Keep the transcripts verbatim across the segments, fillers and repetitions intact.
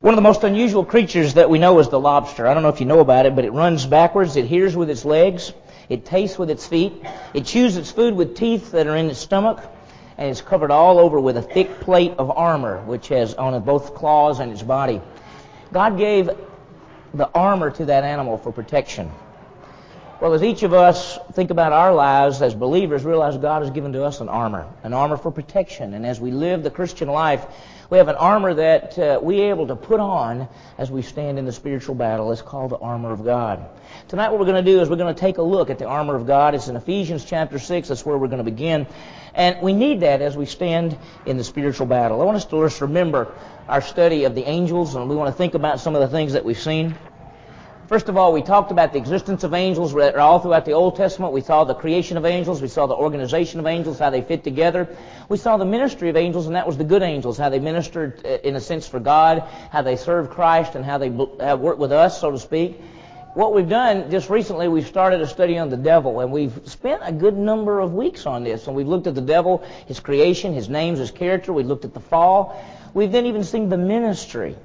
One of the most unusual creatures that we know is the lobster. I don't know if you know about it, but it runs backwards, it hears with its legs, it tastes with its feet, it chews its food with teeth that are in its stomach, and it's covered all over with a thick plate of armor, which has on it both claws and its body. God gave the armor to that animal for protection. Well, as each of us think about our lives as believers, realize God has given to us an armor, an armor for protection. And as we live the Christian life, we have an armor that uh, we're able to put on as we stand in the spiritual battle. It's called the armor of God. Tonight what we're going to do is we're going to take a look at the armor of God. It's in Ephesians chapter six. That's where we're going to begin. And we need that as we stand in the spiritual battle. I want us to just remember our study of the angels, and we want to think about some of the things that we've seen. First of all, we talked about the existence of angels all throughout the Old Testament. We saw the creation of angels. We saw the organization of angels, how they fit together. We saw the ministry of angels, and that was the good angels, how they ministered in a sense for God, how they served Christ, and how they worked with us, so to speak. What we've done just recently, we've started a study on the devil, and we've spent a good number of weeks on this. And we've looked at the devil, his creation, his names, his character. We've looked at the fall. We've then even seen the ministry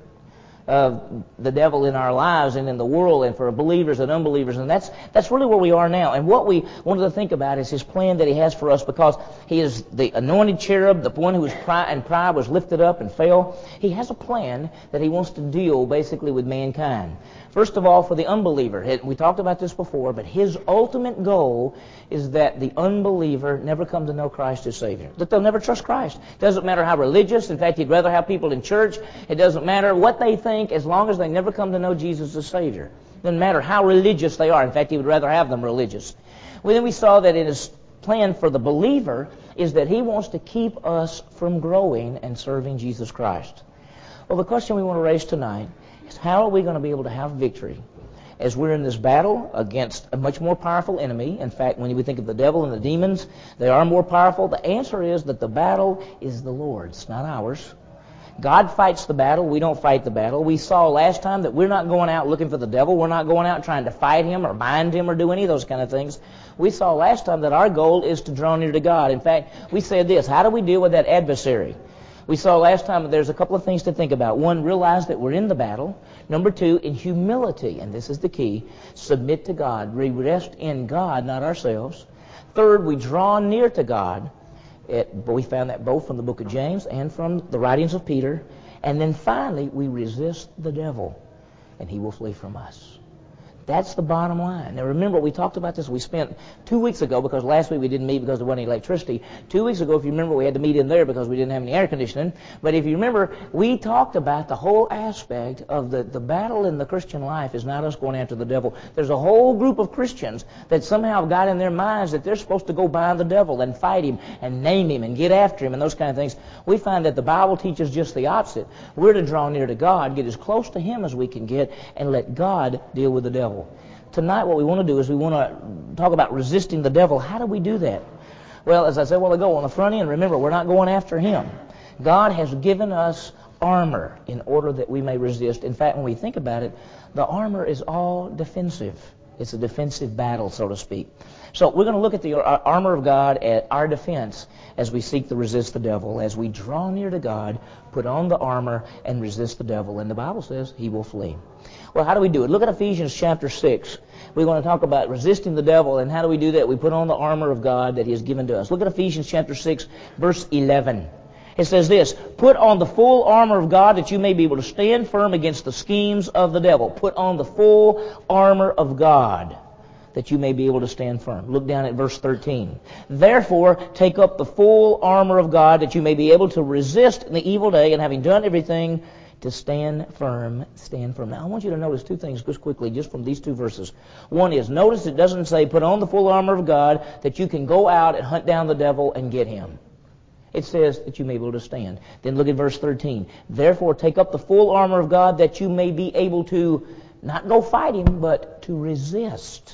of the devil in our lives and in the world, and for believers and unbelievers, and that's that's really where we are now. And what we wanted to think about is his plan that he has for us, because he is the anointed cherub, the one who was pride and pride was lifted up and fell. He has a plan that he wants to deal basically with mankind. First of all, for the unbeliever, we talked about this before, but his ultimate goal is that the unbeliever never come to know Christ as Savior, that they'll never trust Christ. It doesn't matter how religious. In fact, he'd rather have people in church. It doesn't matter what they think, as long as they never come to know Jesus as Savior. It doesn't matter how religious they are. In fact, he would rather have them religious. Well, then we saw that in his plan for the believer is that he wants to keep us from growing and serving Jesus Christ. Well, the question we want to raise tonight is, how are we going to be able to have victory as we're in this battle against a much more powerful enemy? In fact, when we think of the devil and the demons, they are more powerful. The answer is that the battle is the Lord's, not ours. God fights the battle. We don't fight the battle. We saw last time that we're not going out looking for the devil. We're not going out trying to fight him or bind him or do any of those kind of things. We saw last time that our goal is to draw near to God. In fact, we said this: how do we deal with that adversary? We saw last time that there's a couple of things to think about. One, realize that we're in the battle. Number two, in humility, and this is the key, submit to God. We rest in God, not ourselves. Third, we draw near to God. It, we found that both from the book of James and from the writings of Peter. And then finally, we resist the devil, and he will flee from us. That's the bottom line. Now remember, we talked about this. We spent two weeks ago, because last week we didn't meet because there wasn't any electricity. Two weeks ago, if you remember, we had to meet in there because we didn't have any air conditioning. But if you remember, we talked about the whole aspect of the, the battle in the Christian life is not us going after the devil. There's a whole group of Christians that somehow got in their minds that they're supposed to go bind the devil and fight him and name him and get after him and those kind of things. We find that the Bible teaches just the opposite. We're to draw near to God, get as close to him as we can get, and let God deal with the devil. Tonight what we want to do is we want to talk about resisting the devil. How do we do that? Well, as I said a while ago, on the front end, remember, we're not going after him. God has given us armor in order that we may resist. In fact, when we think about it, the armor is all defensive. It's a defensive battle, so to speak. So we're going to look at the armor of God at our defense as we seek to resist the devil. As we draw near to God, put on the armor and resist the devil. And the Bible says he will flee. Well, how do we do it? Look at Ephesians chapter six. We're going to talk about resisting the devil, and how do we do that? We put on the armor of God that he has given to us. Look at Ephesians chapter six, verse eleven. It says this: put on the full armor of God that you may be able to stand firm against the schemes of the devil. Put on the full armor of God that you may be able to stand firm. Look down at verse thirteen. Therefore, take up the full armor of God that you may be able to resist in the evil day, and having done everything, to stand firm, stand firm. Now, I want you to notice two things just quickly, just from these two verses. One is, notice it doesn't say, put on the full armor of God, that you can go out and hunt down the devil and get him. It says that you may be able to stand. Then look at verse thirteen. Therefore, take up the full armor of God that you may be able to not go fight him, but to resist.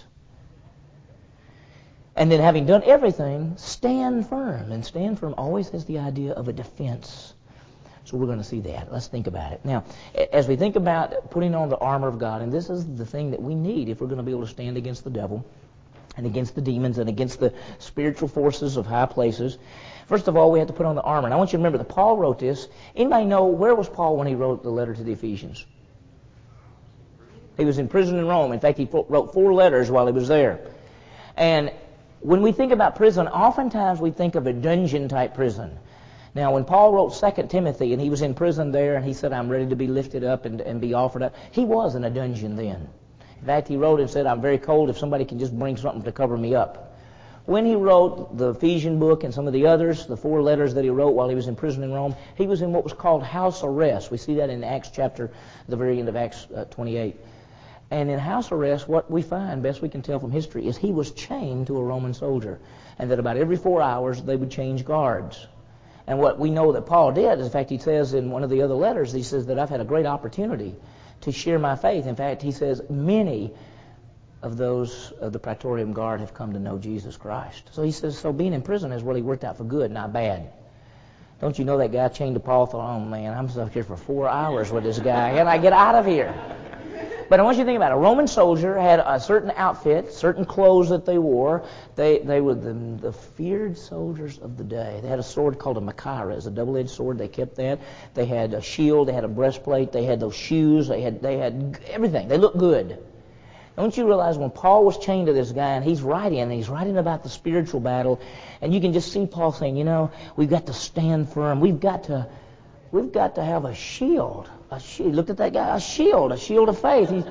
And then having done everything, stand firm. And stand firm always has the idea of a defense. So we're going to see that. Let's think about it. Now, as we think about putting on the armor of God, and this is the thing that we need if we're going to be able to stand against the devil and against the demons and against the spiritual forces of high places, First of all, we have to put on the armor. And I want you to remember that Paul wrote this. Anybody know where was Paul when he wrote the letter to the Ephesians? He was in prison in Rome. In fact, he wrote four letters while he was there. And when we think about prison, oftentimes we think of a dungeon-type prison. Now, when Paul wrote Second Timothy, and he was in prison there, and he said, I'm ready to be lifted up and, and be offered up, he was in a dungeon then. In fact, he wrote and said, I'm very cold if somebody can just bring something to cover me up. When he wrote the Ephesian book and some of the others, the four letters that he wrote while he was in prison in Rome, he was in what was called house arrest. We see that in Acts chapter, the very end of Acts uh, twenty-eight. And in house arrest, what we find, best we can tell from history, is he was chained to a Roman soldier. And that about every four hours, they would change guards. And what we know that Paul did, in fact, he says in one of the other letters, he says that I've had a great opportunity to share my faith. In fact, he says many of those of the Praetorian Guard have come to know Jesus Christ. So he says, so being in prison has really worked out for good, not bad. Don't you know that guy chained to Paul thought, oh man, I'm stuck here for four hours with this guy. Can I get out of here? But I want you to think about it. A Roman soldier had a certain outfit, certain clothes that they wore. They they were the, the feared soldiers of the day. They had a sword called a machaira, a double-edged sword. They kept that. They had a shield. They had a breastplate. They had those shoes. They had they had everything. They looked good. Don't you realize when Paul was chained to this guy, and he's writing, and he's writing about the spiritual battle, and you can just see Paul saying, you know, we've got to stand firm. We've got to, we've got to have a shield. A shield. Look at that guy, a shield, a shield of faith. He's,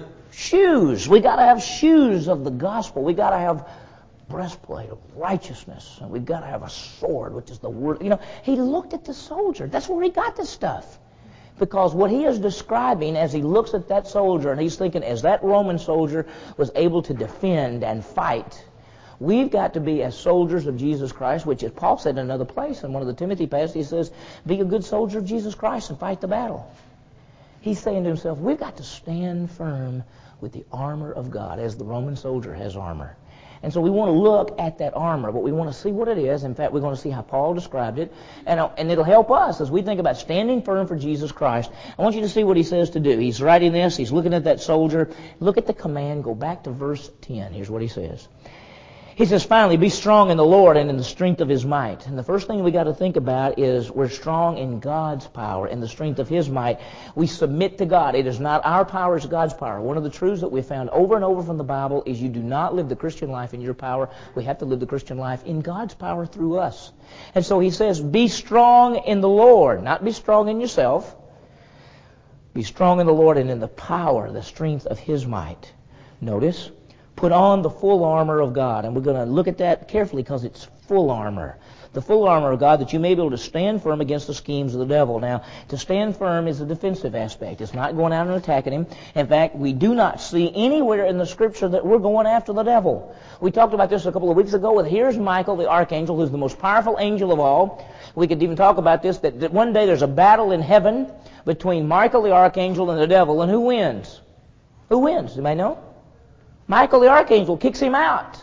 shoes. We got to have shoes of the gospel. We got to have breastplate of righteousness, and we've got to have a sword, which is the word. You know, he looked at the soldier. That's where he got this stuff. Because what he is describing as he looks at that soldier, and he's thinking as that Roman soldier was able to defend and fight, we've got to be as soldiers of Jesus Christ, which as Paul said in another place in one of the Timothy passages, he says, be a good soldier of Jesus Christ and fight the battle. He's saying to himself, we've got to stand firm with the armor of God as the Roman soldier has armor. And so we want to look at that armor, but we want to see what it is. In fact, we're going to see how Paul described it, and, and it'll help us as we think about standing firm for Jesus Christ. I want you to see what he says to do. He's writing this. He's looking at that soldier. Look at the command. Go back to verse ten. Here's what he says. He says, finally, be strong in the Lord and in the strength of His might. And the first thing we got to think about is we're strong in God's power and the strength of His might. We submit to God. It is not our power, it's God's power. One of the truths that we found over and over from the Bible is you do not live the Christian life in your power. We have to live the Christian life in God's power through us. And so he says, be strong in the Lord. Not be strong in yourself. Be strong in the Lord and in the power, the strength of His might. Notice, put on the full armor of God. And we're going to look at that carefully because it's full armor. The full armor of God that you may be able to stand firm against the schemes of the devil. Now, to stand firm is a defensive aspect. It's not going out and attacking him. In fact, we do not see anywhere in the Scripture that we're going after the devil. We talked about this a couple of weeks ago with here's Michael, the archangel, who's the most powerful angel of all. We could even talk about this, that, that one day there's a battle in heaven between Michael, the archangel, and the devil. And who wins? Who wins? Anybody know? Michael the archangel kicks him out.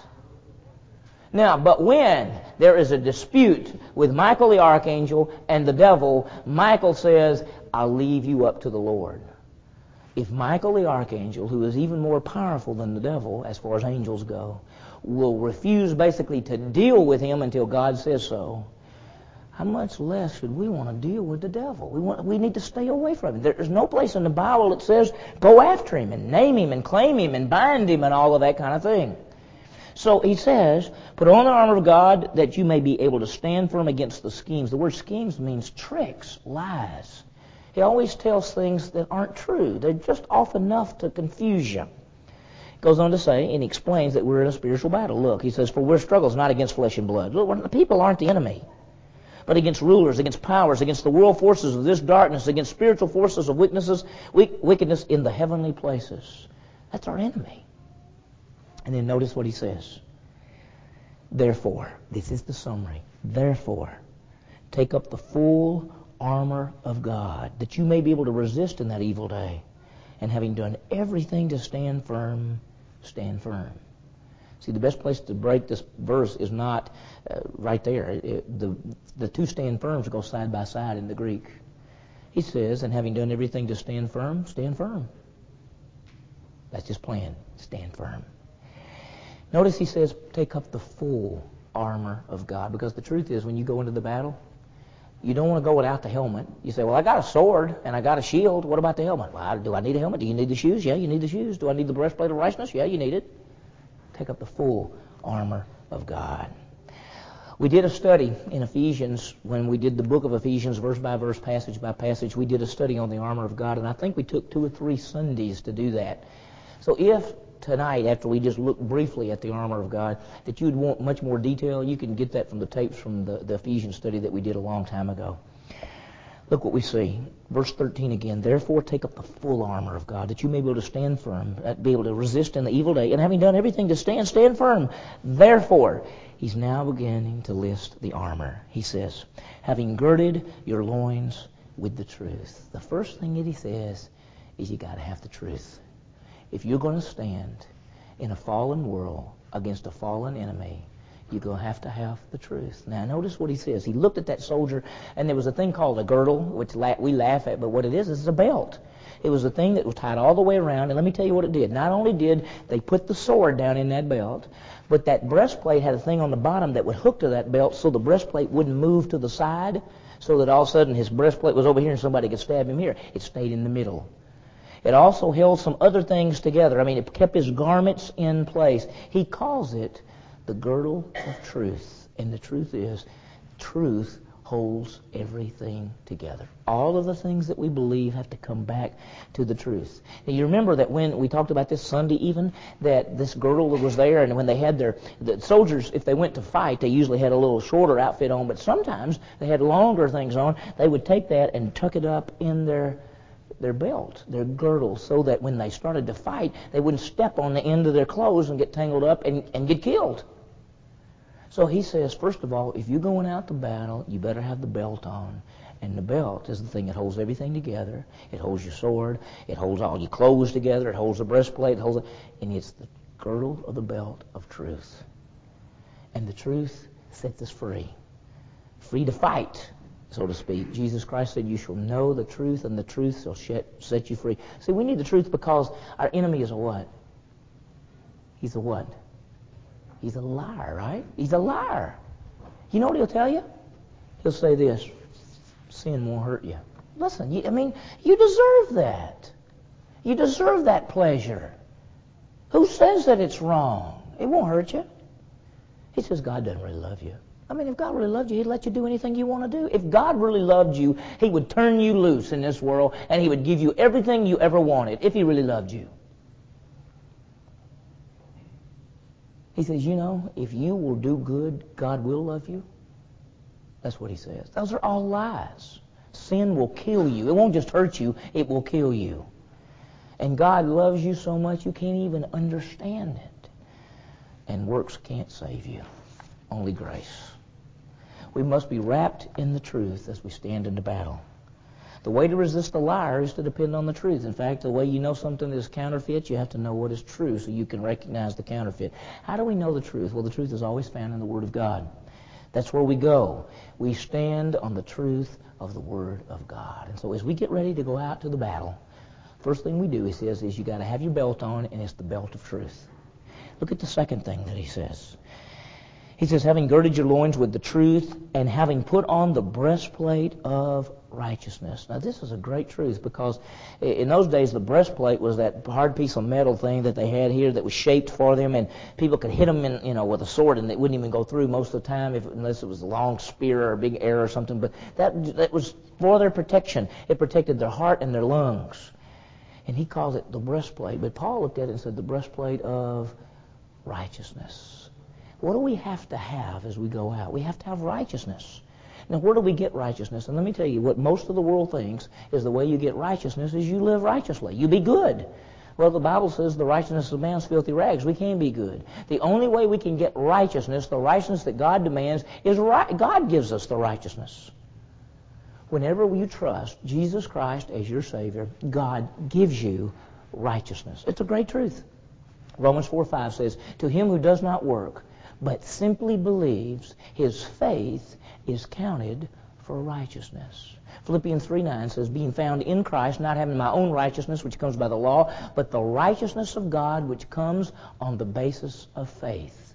Now, but when there is a dispute with Michael the archangel and the devil, Michael says, I'll leave you up to the Lord. If Michael the archangel, who is even more powerful than the devil as far as angels go, will refuse basically to deal with him until God says so, how much less should we want to deal with the devil? We want, we need to stay away from him. There's no place in the Bible that says go after him and name him and claim him and bind him and all of that kind of thing. So he says, put on the armor of God that you may be able to stand firm against the schemes. The word schemes means tricks, lies. He always tells things that aren't true. They're just off enough to confuse you. He goes on to say, and he explains that we're in a spiritual battle. Look, he says, for we're struggles not against flesh and blood. Look, the people aren't the enemy, but against rulers, against powers, against the world forces of this darkness, against spiritual forces of wickedness, wickedness in the heavenly places. That's our enemy. And then notice what he says. Therefore, this is the summary. Therefore, take up the full armor of God, that you may be able to resist in that evil day. And having done everything to stand firm, stand firm. See, the best place to break this verse is not uh, right there. It, the, the two stand firms go side by side in the Greek. He says, and having done everything to stand firm, stand firm. That's his plan. Stand firm. Notice he says, take up the full armor of God. Because the truth is, when you go into the battle, you don't want to go without the helmet. You say, well, I got a sword and I got a shield. What about the helmet? Well, do I need a helmet? Do you need the shoes? Yeah, you need the shoes. Do I need the breastplate of righteousness? Yeah, you need it. Take up the full armor of God. We did a study in Ephesians when we did the book of Ephesians, verse by verse, passage by passage. We did a study on the armor of God, and I think we took two or three Sundays to do that. So if tonight, after we just look briefly at the armor of God, that you'd want much more detail, you can get that from the tapes from the, the Ephesians study that we did a long time ago. Look what we see. Verse thirteen again. Therefore take up the full armor of God, that you may be able to stand firm, be able to resist in the evil day, and having done everything to stand, stand firm. Therefore, he's now beginning to list the armor. He says, having girded your loins with the truth. The first thing that he says is you got to have the truth. If you're going to stand in a fallen world against a fallen enemy, you're going to have to have the truth. Now, notice what he says. He looked at that soldier, and there was a thing called a girdle, which we laugh at, but what it is, is a belt. It was a thing that was tied all the way around, and let me tell you what it did. Not only did they put the sword down in that belt, but that breastplate had a thing on the bottom that would hook to that belt so the breastplate wouldn't move to the side, so that all of a sudden his breastplate was over here and somebody could stab him here. It stayed in the middle. It also held some other things together. I mean, it kept his garments in place. He calls it the girdle of truth. And the truth is, truth holds everything together. All of the things that we believe have to come back to the truth. Now, you remember that when we talked about this Sunday even, that this girdle was there, and when they had their, the soldiers, if they went to fight, they usually had a little shorter outfit on, but sometimes they had longer things on. They would take that and tuck it up in their their belt, their girdle, so that when they started to fight, they wouldn't step on the end of their clothes and get tangled up and, and get killed. So he says, first of all, if you're going out to battle, you better have the belt on. And the belt is the thing that holds everything together. It holds your sword. It holds all your clothes together. It holds the breastplate. It holds, the, and it's the girdle of the belt of truth. And the truth sets us free. Free to fight, so to speak. Jesus Christ said, you shall know the truth, and the truth shall set you free. See, we need the truth because our enemy is a what? He's a what? He's a liar, right? He's a liar. You know what he'll tell you? He'll say this, sin won't hurt you. Listen, you, I mean, you deserve that. You deserve that pleasure. Who says that it's wrong? It won't hurt you. He says God doesn't really love you. I mean, if God really loved you, he'd let you do anything you want to do. If God really loved you, he would turn you loose in this world, and he would give you everything you ever wanted, if he really loved you. He says, you know, if you will do good, God will love you. That's what he says. Those are all lies. Sin will kill you. It won't just hurt you, it will kill you. And God loves you so much you can't even understand it. And works can't save you. Only grace. We must be wrapped in the truth as we stand into battle. The way to resist the liar is to depend on the truth. In fact, the way you know something is counterfeit, you have to know what is true so you can recognize the counterfeit. How do we know the truth? Well, the truth is always found in the Word of God. That's where we go. We stand on the truth of the Word of God. And so as we get ready to go out to the battle, first thing we do, he says, is you got to have your belt on, and it's the belt of truth. Look at the second thing that he says. He says, having girded your loins with the truth, and having put on the breastplate of righteousness. Now, this is a great truth, because in those days, the breastplate was that hard piece of metal thing that they had here that was shaped for them, and people could hit them in, you know, with a sword, and it wouldn't even go through most of the time, if, unless it was a long spear or a big arrow or something. But that, that was for their protection. It protected their heart and their lungs. And he calls it the breastplate. But Paul looked at it and said, the breastplate of righteousness. What do we have to have as we go out? We have to have righteousness. Now, where do we get righteousness? And let me tell you, what most of the world thinks is the way you get righteousness is you live righteously. You be good. Well, the Bible says the righteousness of man's filthy rags. We can't be good. The only way we can get righteousness, the righteousness that God demands, is right. God gives us the righteousness. Whenever you trust Jesus Christ as your Savior, God gives you righteousness. It's a great truth. Romans four five says, to him who does not work, but simply believes, his faith is counted for righteousness. Philippians three nine says, being found in Christ, not having my own righteousness, which comes by the law, but the righteousness of God, which comes on the basis of faith.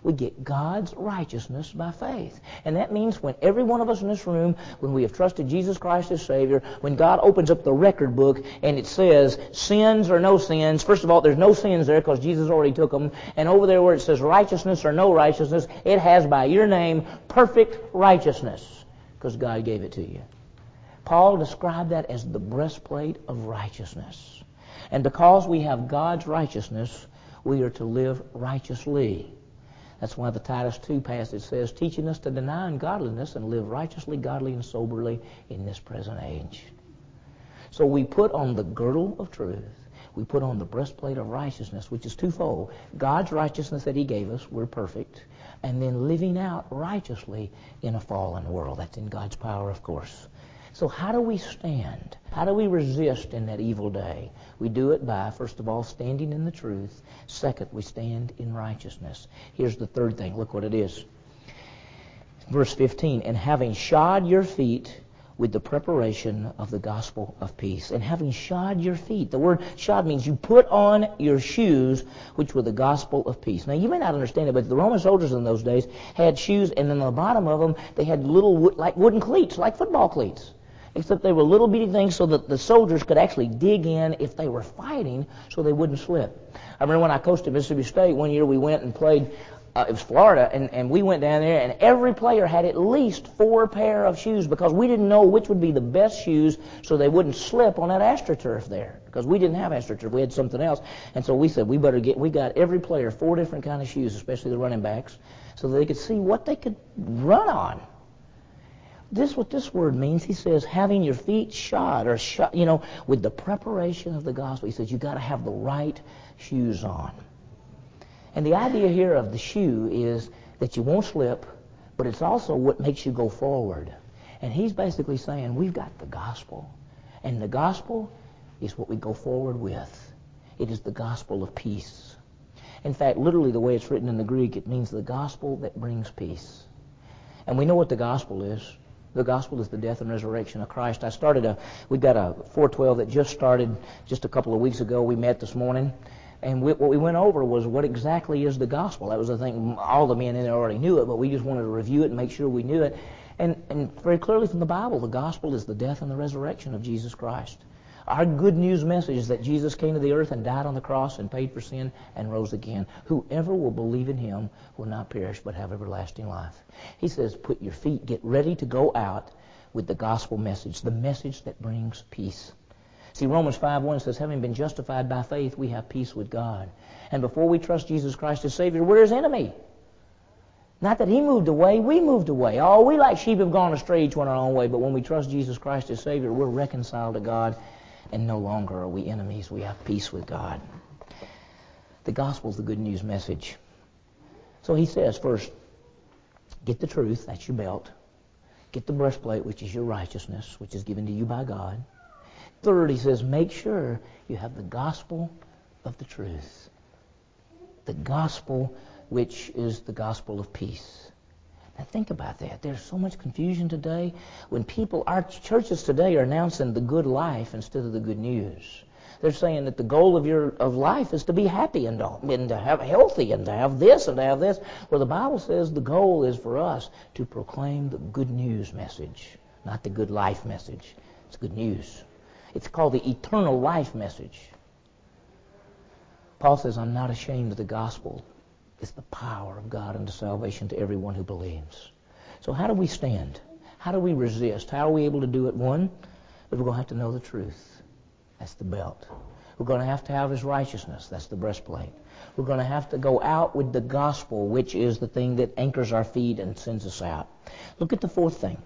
We get God's righteousness by faith. And that means when every one of us in this room, when we have trusted Jesus Christ as Savior, when God opens up the record book and it says sins or no sins, first of all, there's no sins there because Jesus already took them. And over there where it says righteousness or no righteousness, it has by your name perfect righteousness because God gave it to you. Paul described that as the breastplate of righteousness. And because we have God's righteousness, we are to live righteously. That's why the Titus two passage says, teaching us to deny ungodliness and live righteously, godly, and soberly in this present age. So we put on the girdle of truth. We put on the breastplate of righteousness, which is twofold. God's righteousness that He gave us, we're perfect. And then living out righteously in a fallen world. That's in God's power, of course. So how do we stand? How do we resist in that evil day? We do it by, first of all, standing in the truth. Second, we stand in righteousness. Here's the third thing. Look what it is. Verse fifteen, and having shod your feet with the preparation of the gospel of peace. And having shod your feet. The word shod means you put on your shoes, which were the gospel of peace. Now, you may not understand it, but the Roman soldiers in those days had shoes, and on the bottom of them, they had little, wood, like wooden cleats, like football cleats. Except they were little bitty things so that the soldiers could actually dig in if they were fighting so they wouldn't slip. I remember when I coached at Mississippi State, one year we went and played, uh, it was Florida, and, and we went down there, and every player had at least four pair of shoes because we didn't know which would be the best shoes so they wouldn't slip on that AstroTurf there. Because we didn't have AstroTurf, we had something else. And so we said we better get, we got every player four different kind of shoes, especially the running backs, so that they could see what they could run on. This is what this word means. He says, having your feet shod, or shod, you know, with the preparation of the gospel. He says, you've got to have the right shoes on. And the idea here of the shoe is that you won't slip, but it's also what makes you go forward. And he's basically saying, we've got the gospel. And the gospel is what we go forward with. It is the gospel of peace. In fact, literally the way it's written in the Greek, it means the gospel that brings peace. And we know what the gospel is. The gospel is the death and resurrection of Christ. I started a, we've got a four twelve that just started just a couple of weeks ago. We met this morning. And we, what we went over was what exactly is the gospel. That was the thing, all the men in there already knew it, but we just wanted to review it and make sure we knew it. And, and very clearly from the Bible, the gospel is the death and the resurrection of Jesus Christ. Our good news message is that Jesus came to the earth and died on the cross and paid for sin and rose again. Whoever will believe in Him will not perish but have everlasting life. He says, put your feet, get ready to go out with the gospel message, the message that brings peace. See, Romans five one says, having been justified by faith, we have peace with God. And before we trust Jesus Christ as Savior, we're His enemy. Not that He moved away, we moved away. Oh, we like sheep have gone astray, each one our own way. But when we trust Jesus Christ as Savior, we're reconciled to God. And no longer are we enemies. We have peace with God. The gospel is the good news message. So he says, first, get the truth, that's your belt. Get the breastplate, which is your righteousness, which is given to you by God. Third, he says, make sure you have the gospel of the truth. The gospel, which is the gospel of peace. Now think about that. There's so much confusion today. When people, our churches today are announcing the good life instead of the good news. They're saying that the goal of your of life is to be happy and to, and to have healthy and to have this and to have this. Well, the Bible says the goal is for us to proclaim the good news message, not the good life message. It's good news. It's called the eternal life message. Paul says, I'm not ashamed of the gospel. It's the power of God unto salvation to everyone who believes. So how do we stand? How do we resist? How are we able to do it? One, we're going to have to know the truth. That's the belt. We're going to have to have His righteousness. That's the breastplate. We're going to have to go out with the gospel, which is the thing that anchors our feet and sends us out. Look at the fourth thing.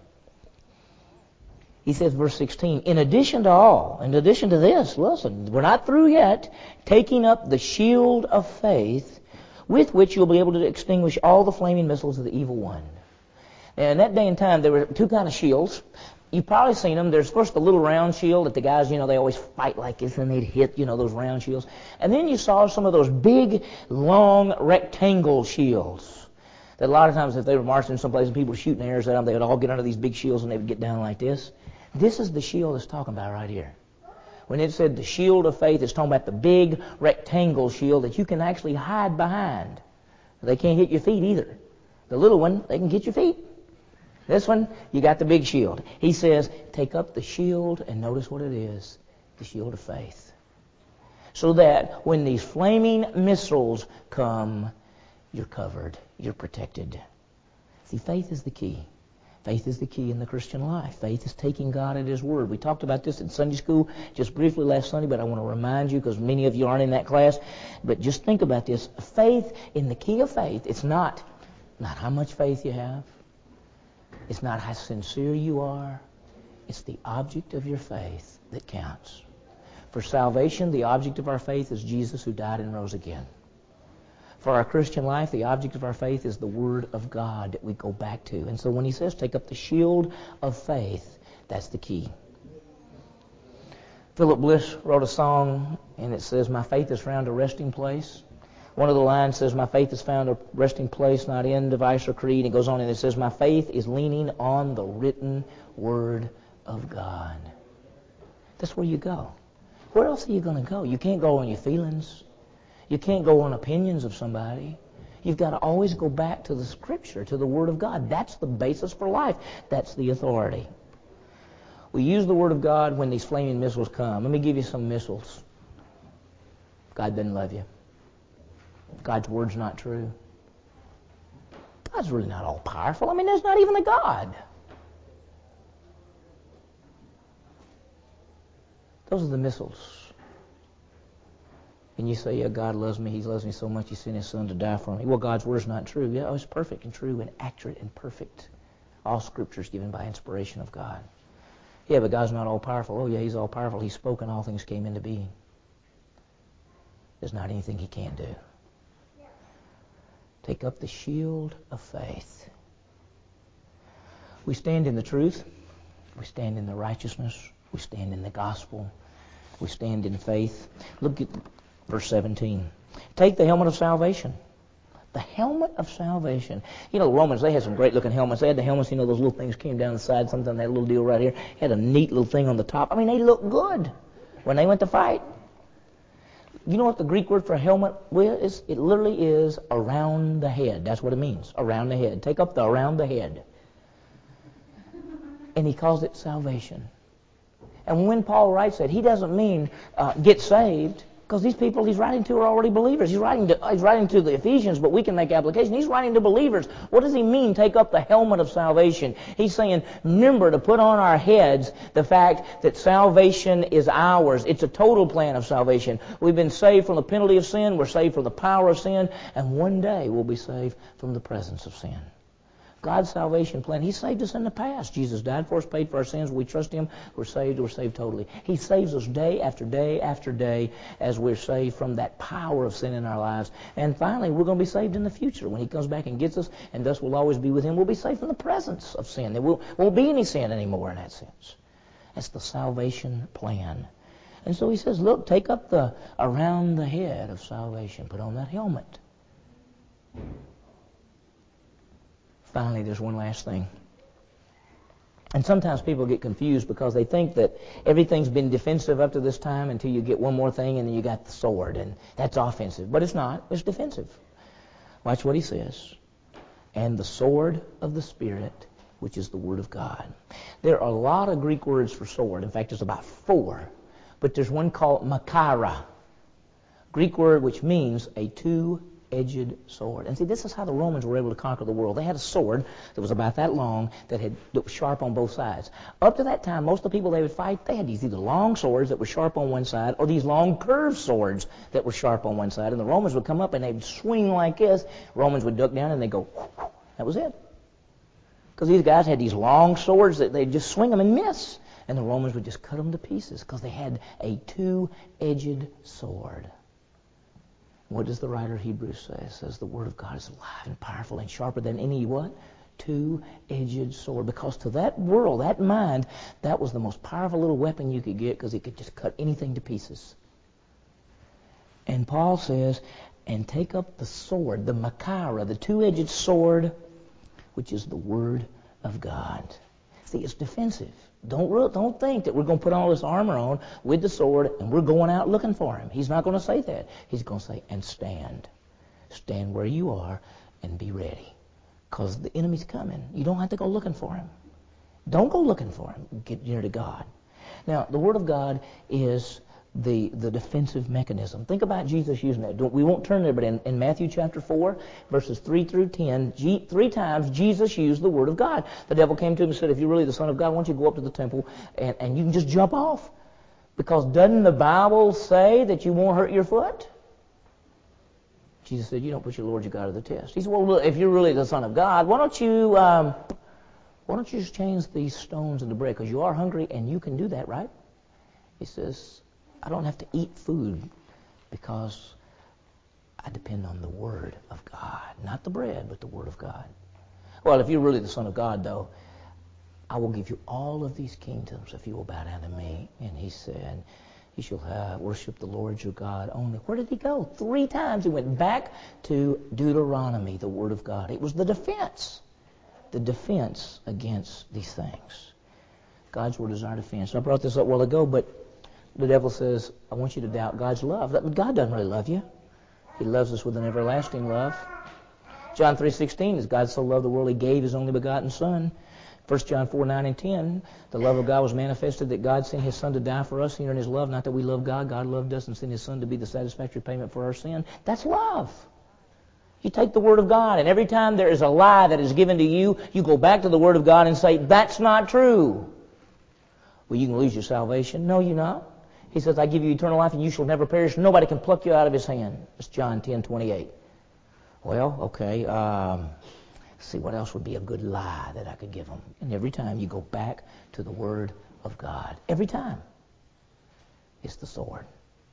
He says, verse sixteen, in addition to all, in addition to this, listen, we're not through yet, taking up the shield of faith, with which you'll be able to extinguish all the flaming missiles of the evil one. And in that day and time, there were two kind of shields. You've probably seen them. There's first the little round shield that the guys, you know, they always fight like this and they'd hit, you know, those round shields. And then you saw some of those big, long, rectangle shields. That a lot of times if they were marching someplace and people were shooting arrows at them, they would all get under these big shields and they would get down like this. This is the shield it's talking about right here. When it said the shield of faith, it's talking about the big rectangle shield that you can actually hide behind. They can't hit your feet either. The little one, they can get your feet. This one, you got the big shield. He says, take up the shield, and notice what it is, the shield of faith. So that when these flaming missiles come, you're covered, you're protected. See, faith is the key. Faith is the key in the Christian life. Faith is taking God at His Word. We talked about this in Sunday school just briefly last Sunday, but I want to remind you because many of you aren't in that class. But just think about this. Faith, in the key of faith, it's not, not how much faith you have. It's not how sincere you are. It's the object of your faith that counts. For salvation, the object of our faith is Jesus who died and rose again. For our Christian life, the object of our faith is the Word of God that we go back to. And so when he says, take up the shield of faith, that's the key. Philip Bliss wrote a song, and it says, my faith has found a resting place. One of the lines says, my faith has found a resting place, not in device or creed. It goes on and it says, my faith is leaning on the written Word of God. That's where you go. Where else are you going to go? You can't go on your feelings. You can't go on opinions of somebody. You've got to always go back to the Scripture, to the Word of God. That's the basis for life. That's the authority. We use the Word of God when these flaming missiles come. Let me give you some missiles. God doesn't love you. God's Word's not true. God's really not all powerful. I mean, there's not even a God. Those are the missiles. And you say, yeah, God loves me. He loves me so much He sent His Son to die for me. Well, God's Word's not true. Yeah, it's perfect and true and accurate and perfect. All Scripture is given by inspiration of God. Yeah, but God's not all powerful. Oh, yeah, He's all powerful. He spoke and all things came into being. There's not anything He can't do. Take up the shield of faith. We stand in the truth. We stand in the righteousness. We stand in the gospel. We stand in faith. Look at verse seventeen. Take the helmet of salvation. The helmet of salvation. You know, the Romans, they had some great looking helmets. They had the helmets, you know, those little things came down the side. Sometimes they had a little deal right here. Had a neat little thing on the top. I mean, they looked good when they went to fight. You know what the Greek word for helmet is? It literally is around the head. That's what it means, around the head. Take up the around the head. And he calls it salvation. And when Paul writes that, he doesn't mean uh, get saved, because these people he's writing to are already believers. He's writing to he's writing to the Ephesians, but we can make application. He's writing to believers. What does he mean, take up the helmet of salvation? He's saying, remember to put on our heads the fact that salvation is ours. It's a total plan of salvation. We've been saved from the penalty of sin. We're saved from the power of sin. And one day we'll be saved from the presence of sin. God's salvation plan. He saved us in the past. Jesus died for us, paid for our sins. We trust Him. We're saved. We're saved totally. He saves us day after day after day as we're saved from that power of sin in our lives. And finally, we're going to be saved in the future when He comes back and gets us, and thus we'll always be with Him. We'll be saved from the presence of sin. There won't, won't be any sin anymore in that sense. That's the salvation plan. And so He says, look, take up the around the head of salvation. Put on that helmet. Finally, there's one last thing. And sometimes people get confused because they think that everything's been defensive up to this time until you get one more thing and then you got the sword, and that's offensive. But it's not. It's defensive. Watch what he says. And the sword of the Spirit, which is the Word of God. There are a lot of Greek words for sword. In fact, there's about four. But there's one called makara. Greek word which means a two edged sword. And see, this is how the Romans were able to conquer the world. They had a sword that was about that long that had that was sharp on both sides. Up to that time, most of the people they would fight, they had these either long swords that were sharp on one side or these long curved swords that were sharp on one side. And the Romans would come up and they would swing like this. Romans would duck down and they'd go, whoosh. That was it. Because these guys had these long swords that they'd just swing them and miss. And the Romans would just cut them to pieces because they had a two-edged sword. What does the writer of Hebrews say? It says the Word of God is alive and powerful and sharper than any what? Two-edged sword. Because to that world, that mind, that was the most powerful little weapon you could get because it could just cut anything to pieces. And Paul says, and take up the sword, the makara, the two-edged sword, which is the Word of God. See, it's defensive. Don't, don't think that we're going to put all this armor on with the sword and we're going out looking for him. He's not going to say that. He's going to say, and stand. stand where you are and be ready. Because the enemy's coming. You don't have to go looking for him. Don't go looking for him. Get near to God. Now, the Word of God is the, the defensive mechanism. Think about Jesus using that. Don't, we won't turn there, but in, in Matthew chapter four, verses three through ten, G, three times Jesus used the Word of God. The devil came to him and said, if you're really the Son of God, why don't you go up to the temple and, and you can just jump off? Because doesn't the Bible say that you won't hurt your foot? Jesus said, you don't put your Lord your God to the test. He said, well, look, if you're really the Son of God, why don't you um, why don't you just change these stones into bread? Because you are hungry and you can do that, right? He says, I don't have to eat food because I depend on the Word of God. Not the bread, but the Word of God. Well, if you're really the Son of God, though, I will give you all of these kingdoms if you will bow down to me. And he said, you shall have, worship the Lord your God only. Where did he go? Three times he went back to Deuteronomy, the Word of God. It was the defense. The defense against these things. God's Word is our defense. I brought this up a while ago, but the devil says, I want you to doubt God's love. God doesn't really love you. He loves us with an everlasting love. John three sixteen is God so loved the world he gave his only begotten Son. First John four nine and ten, the love of God was manifested that God sent his Son to die for us here in his love. Not that we love God. God loved us and sent his Son to be the satisfactory payment for our sin. That's love. You take the Word of God, and every time there is a lie that is given to you, you go back to the Word of God and say, that's not true. Well, you can lose your salvation. No, you're not. He says, I give you eternal life and you shall never perish. Nobody can pluck you out of his hand. That's John ten twenty-eight. Well, okay, um, see what else would be a good lie that I could give them. And every time you go back to the Word of God. Every time. It's the sword.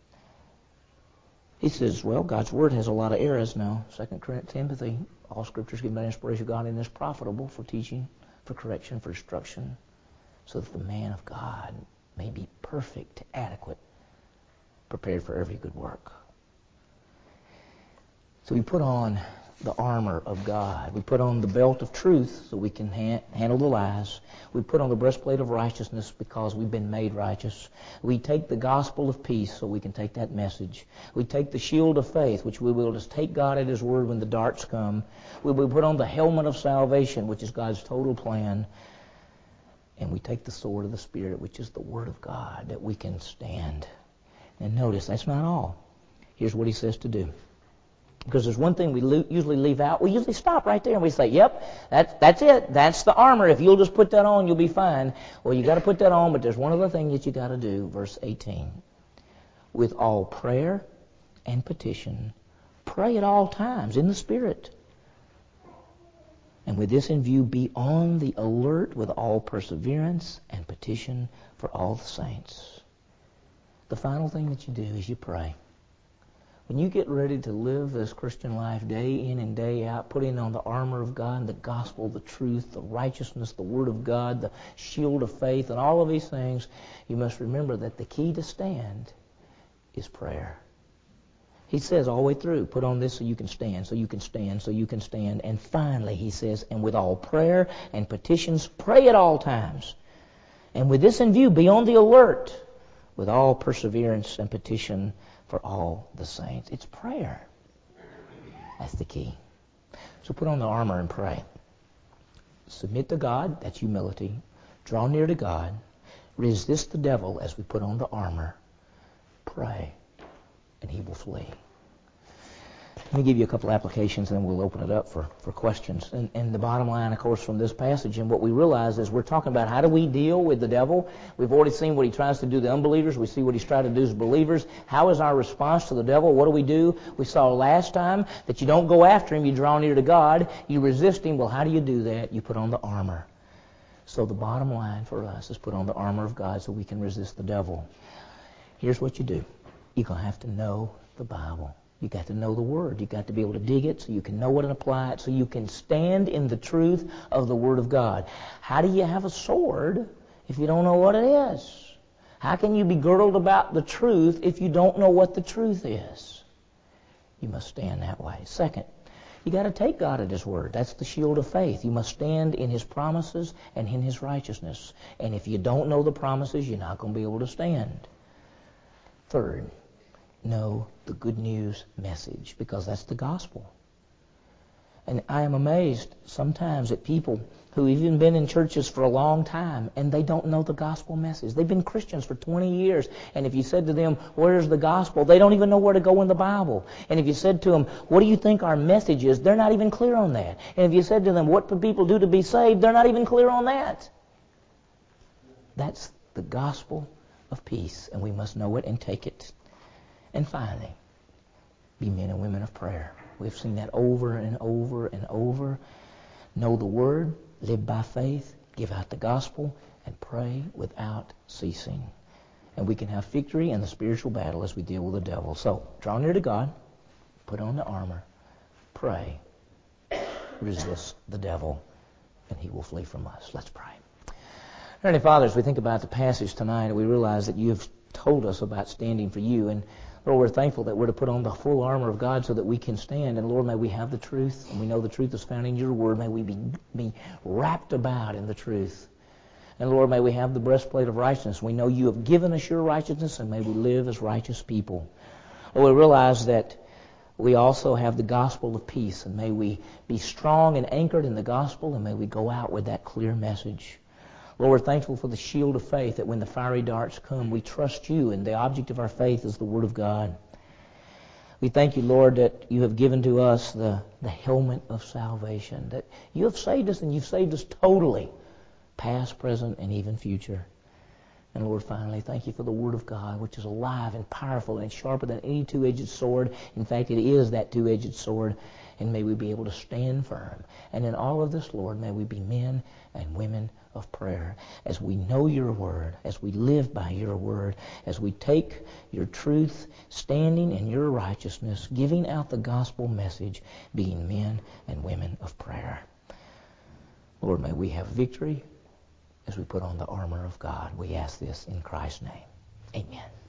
He says, well, God's Word has a lot of errors now. Second Timothy, all Scripture is given by inspiration of God and is profitable for teaching, for correction, for instruction, so that the man of God may be perfect, adequate, prepared for every good work. So we put on the armor of God. We put on the belt of truth so we can ha- handle the lies. We put on the breastplate of righteousness because we've been made righteous. We take the gospel of peace so we can take that message. We take the shield of faith, which we will just take God at his word when the darts come. We will put on the helmet of salvation, which is God's total plan. And we take the sword of the Spirit, which is the Word of God, that we can stand. And notice, that's not all. Here's what he says to do. Because there's one thing we lo- usually leave out. We usually stop right there and we say, yep, that's, that's it. That's the armor. If you'll just put that on, you'll be fine. Well, you got to put that on, but there's one other thing that you got to do. Verse eighteen. With all prayer and petition, pray at all times in the Spirit. And with this in view, be on the alert with all perseverance and petition for all the saints. The final thing that you do is you pray. When you get ready to live this Christian life day in and day out, putting on the armor of God, the gospel, the truth, the righteousness, the Word of God, the shield of faith, and all of these things, you must remember that the key to stand is prayer. He says all the way through, put on this so you can stand, so you can stand, so you can stand. And finally, he says, and with all prayer and petitions, pray at all times. And with this in view, be on the alert with all perseverance and petition for all the saints. It's prayer. That's the key. So put on the armor and pray. Submit to God, that's humility. Draw near to God. Resist the devil as we put on the armor. Pray. And he will flee. Let me give you a couple applications and then we'll open it up for, for questions. And, and the bottom line, of course, from this passage, and what we realize is we're talking about how do we deal with the devil. We've already seen what he tries to do to unbelievers. We see what he's trying to do as believers. How is our response to the devil? What do we do? We saw last time that you don't go after him. You draw near to God. You resist him. Well, how do you do that? You put on the armor. So the bottom line for us is put on the armor of God so we can resist the devil. Here's what you do. You're going to have to know the Bible. You've got to know the Word. You've got to be able to dig it so you can know it and apply it, so you can stand in the truth of the Word of God. How do you have a sword if you don't know what it is? How can you be girdled about the truth if you don't know what the truth is? You must stand that way. Second, you got to take God at His Word. That's the shield of faith. You must stand in His promises and in His righteousness. And if you don't know the promises, you're not going to be able to stand. Third, know the good news message, because that's the gospel. And I am amazed sometimes at people who have even been in churches for a long time and they don't know the gospel message. They've been Christians for twenty years, and if you said to them, where's the gospel? They don't even know where to go in the Bible. And if you said to them, what do you think our message is? They're not even clear on that. And if you said to them, what do people do to be saved? They're not even clear on that. That's the gospel of peace, and we must know it and take it. And finally, be men and women of prayer. We've seen that over and over and over. Know the Word, live by faith, give out the gospel, and pray without ceasing. And we can have victory in the spiritual battle as we deal with the devil. So, draw near to God, put on the armor, pray, resist the devil, and he will flee from us. Let's pray. Heavenly Father, as we think about the passage tonight, we realize that you have told us about standing for you. And Lord, we're thankful that we're to put on the full armor of God so that we can stand. And Lord, may we have the truth, and we know the truth is found in your word. May we be, be wrapped about in the truth. And Lord, may we have the breastplate of righteousness. We know you have given us your righteousness, and may we live as righteous people. Lord, we realize that we also have the gospel of peace, and may we be strong and anchored in the gospel, and may we go out with that clear message. Lord, we're thankful for the shield of faith, that when the fiery darts come, we trust you, and the object of our faith is the Word of God. We thank you, Lord, that you have given to us the, the helmet of salvation, that you have saved us, and you've saved us totally, past, present, and even future. And Lord, finally, thank you for the Word of God, which is alive and powerful and sharper than any two-edged sword. In fact, it is that two-edged sword. And may we be able to stand firm. And in all of this, Lord, may we be men and women of prayer. As we know your word, as we live by your word, as we take your truth, standing in your righteousness, giving out the gospel message, being men and women of prayer. Lord, may we have victory as we put on the armor of God. We ask this in Christ's name. Amen.